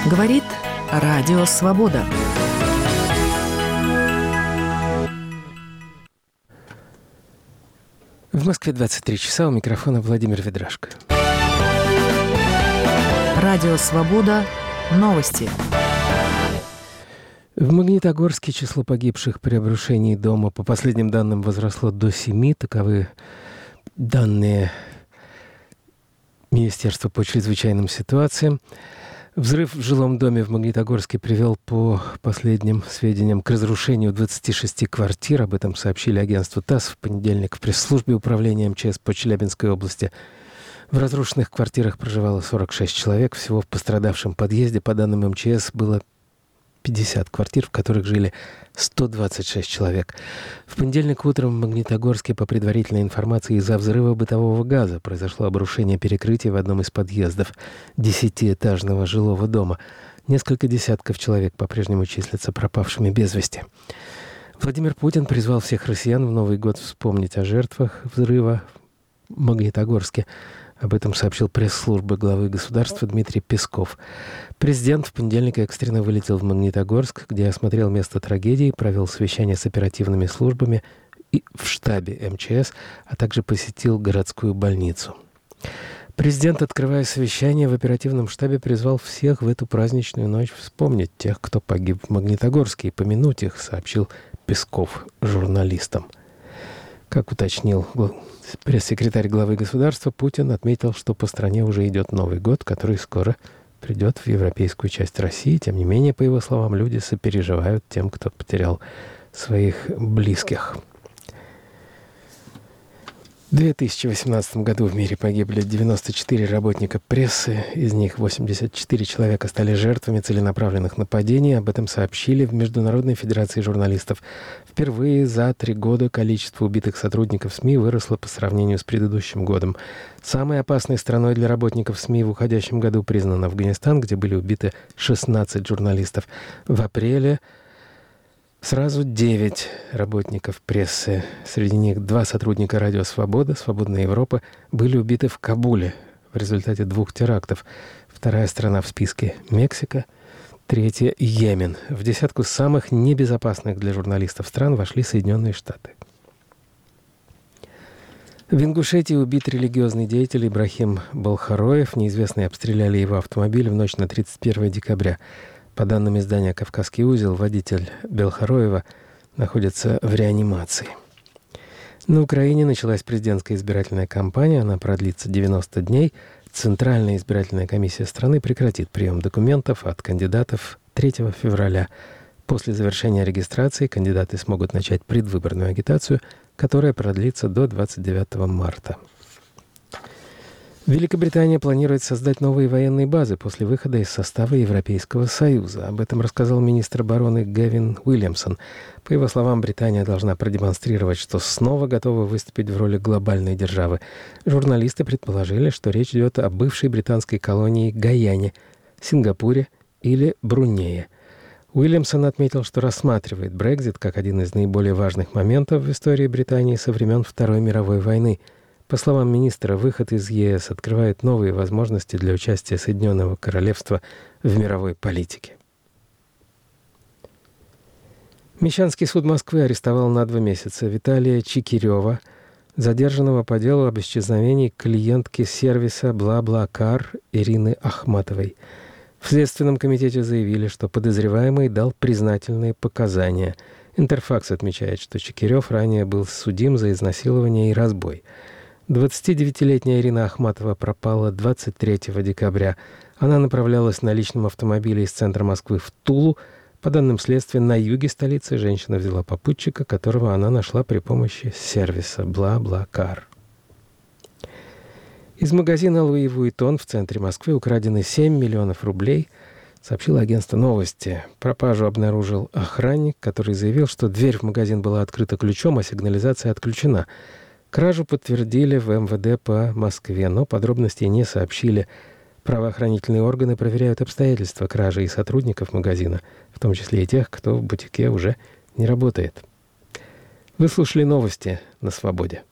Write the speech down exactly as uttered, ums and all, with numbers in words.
Говорит Радио Свобода. В Москве двадцать три часа, у микрофона Владимир Ведрашко. Радио Свобода. Новости. В Магнитогорске число погибших при обрушении дома, по последним данным, возросло до семи. Таковы данные Министерства по чрезвычайным ситуациям. Взрыв в жилом доме в Магнитогорске привел, по последним сведениям, к разрушению двадцати шести квартир. Об этом сообщили агентству ТАСС в понедельник в пресс-службе управления МЧС по Челябинской области. В разрушенных квартирах проживало сорок шесть человек. Всего в пострадавшем подъезде, по данным МЧС, было пятьдесят квартир, в которых жили сто двадцать шесть человек. В понедельник утром в Магнитогорске, по предварительной информации, из-за взрыва бытового газа произошло обрушение перекрытия в одном из подъездов десятиэтажного жилого дома. Несколько десятков человек по-прежнему числятся пропавшими без вести. Владимир Путин призвал всех россиян в Новый год вспомнить о жертвах взрыва в Магнитогорске. Об этом сообщил пресс-служба главы государства Дмитрий Песков. Президент в понедельник экстренно вылетел в Магнитогорск, где осмотрел место трагедии, провел совещание с оперативными службами и в штабе МЧС, а также посетил городскую больницу. Президент, открывая совещание в оперативном штабе, призвал всех в эту праздничную ночь вспомнить тех, кто погиб в Магнитогорске, и помянуть их, сообщил Песков журналистам. Как уточнил пресс-секретарь главы государства, Путин отметил, что по стране уже идет Новый год, который скоро придет в европейскую часть России. Тем не менее, по его словам, люди сопереживают тем, кто потерял своих близких. В две тысячи восемнадцатом году в мире погибли девяносто четыре работника прессы, из них восемьдесят четыре человека стали жертвами целенаправленных нападений. Об этом сообщили в Международной федерации журналистов. Впервые за три года количество убитых сотрудников СМИ выросло по сравнению с предыдущим годом. Самой опасной страной для работников СМИ в уходящем году признан Афганистан, где были убиты шестнадцать журналистов. В апреле сразу девять работников прессы, среди них два сотрудника «Радио Свобода», «Свободная Европа», были убиты в Кабуле в результате двух терактов. Вторая страна в списке — Мексика, третья — Йемен. В десятку самых небезопасных для журналистов стран вошли Соединенные Штаты. В Ингушетии убит религиозный деятель Ибрахим Балхароев. Неизвестные обстреляли его автомобиль в ночь на тридцать первое декабря. По данным издания «Кавказский узел», водитель Белхароева находится в реанимации. На Украине началась президентская избирательная кампания. Она продлится девяносто дней. Центральная избирательная комиссия страны прекратит прием документов от кандидатов третьего февраля. После завершения регистрации кандидаты смогут начать предвыборную агитацию, которая продлится до двадцать девятого марта. Великобритания планирует создать новые военные базы после выхода из состава Европейского Союза. Об этом рассказал министр обороны Гэвин Уильямсон. По его словам, Британия должна продемонстрировать, что снова готова выступить в роли глобальной державы. Журналисты предположили, что речь идет о бывшей британской колонии Гаяне, Сингапуре или Брунее. Уильямсон отметил, что рассматривает Брексит как один из наиболее важных моментов в истории Британии со времен Второй мировой войны. По словам министра, выход из ЕС открывает новые возможности для участия Соединенного Королевства в мировой политике. Мещанский суд Москвы арестовал на два месяца Виталия Чикирева, задержанного по делу об исчезновении клиентки сервиса «Бла-Бла-Кар» Ирины Ахматовой. В Следственном комитете заявили, что подозреваемый дал признательные показания. Интерфакс отмечает, что Чикирев ранее был судим за изнасилование и разбой. двадцатидевятилетняя Ирина Ахматова пропала двадцать третьего декабря. Она направлялась на личном автомобиле из центра Москвы в Тулу. По данным следствия, на юге столицы женщина взяла попутчика, которого она нашла при помощи сервиса «Бла-Бла-Кар». Из магазина «Луи Вуиттон» в центре Москвы украдены семь миллионов рублей, сообщило агентство «Новости». Пропажу обнаружил охранник, который заявил, что дверь в магазин была открыта ключом, а сигнализация отключена. Кражу подтвердили в эм вэ дэ по Москве, но подробностей не сообщили. Правоохранительные органы проверяют обстоятельства кражи и сотрудников магазина, в том числе и тех, кто в бутике уже не работает. Вы слушали новости на «Свободе».